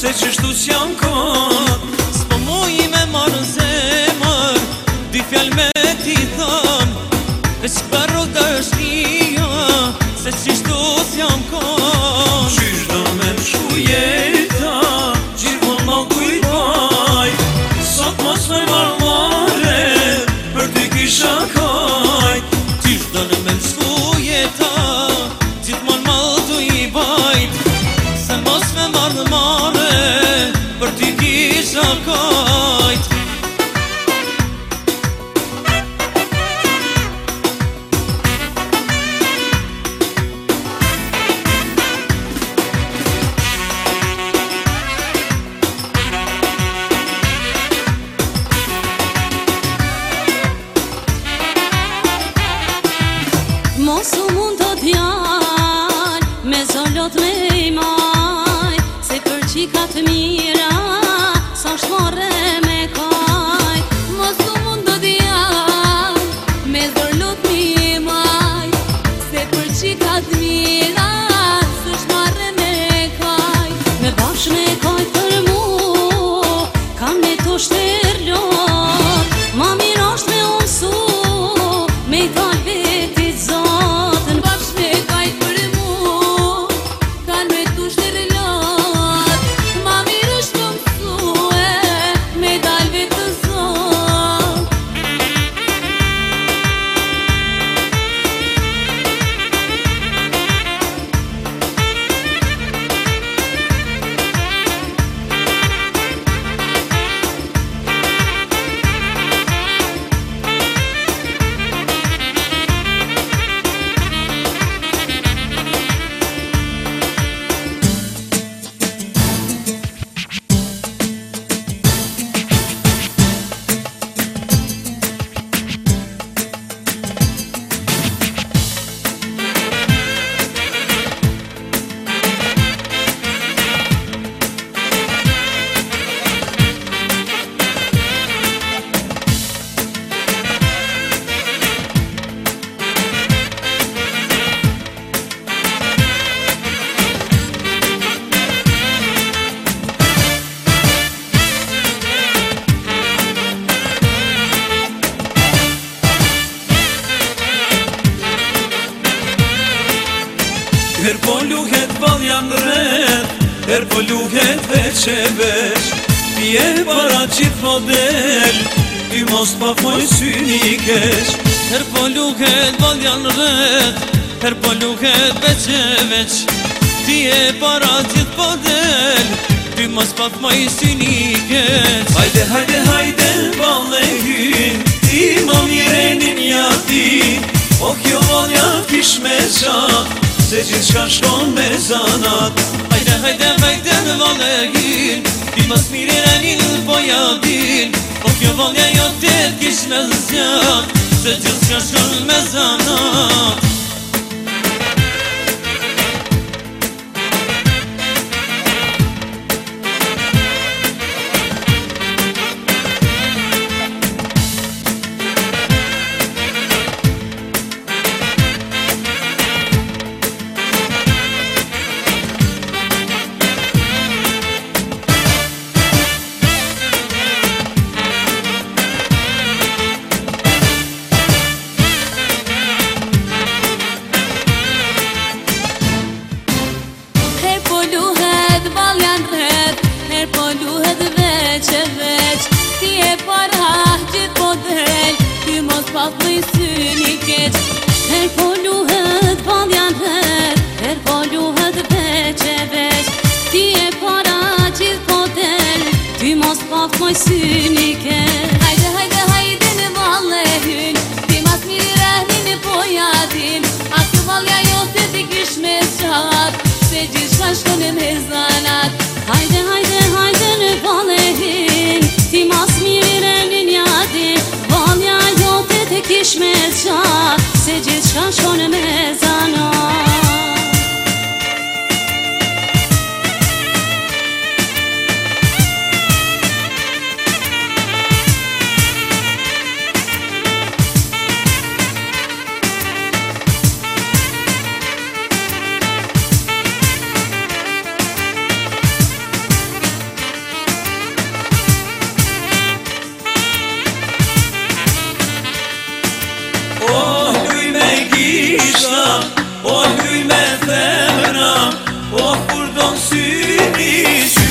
se qështu s'jam kot. S'po muj me marrë zemër, di fjall me ti thëm, e s'përru dëshnia, se qështu s'jam kot. Qysh do me mshu jeta, gjithmon ma kujtoj, sot mos me marmare, për ty kisha kajt. Qysh do me mshu jeta, gjithmon ma kujtoj, se mos me marmare, për ty kisha kajt. Mos u mund të t'jall, me zolot me i maj, se për qikat mira, sa shmore me kaj. Mos u mund të t'jall, me zolot me i maj, se për qikat mira, sa shmore me kaj. Me bashkë me kaj për mu, kam me të shterlot, ma mirë është me umësu, me i tal vetit zotën. Bashkë me kaj për mu, kam me të shterlot, ma mirë është me umësu, me i tal vetit zotën. Her po luhet ball janë rreth, her po luhet veç e veç, ti e para qit model, ty mos pa foj syni keq. Her po luhet ball janë rreth, her po luhet veç e veç, ti e para qit model, ty mos pa foj syni keq. Hajde, hajde, hajde, balle hyn, ti më mirenin jati, o kjo valja kish me gjatë, se gjithë shka shkon me zanat. Hajde, hajde, hajde me valle hin, ti mas mire e një boja din, po kjo valja jo të kish me zjat, se gjithë shka shkon me zanat. Her po luhet veç e veç, ti e para gjithë po del, ty mos pa thuj syni keq. Her po luhet ball janë rreth, her po luhet veç e veç, ti e para gjithë po del, ty mos pa thuj syni keq. Hajde, hajde, hajde në valle hyn, ti mas mirë rahni në boja din, atë vallja jote ti kish me zgjat, se gjithë shka shkon me zanat. Hajde, hajde, hajde në valle hin, ti mas mirë në njati, valja jote te kish me zgjat, se gjithë shka shkon me zanat. O hyj me themra, o kur do në syni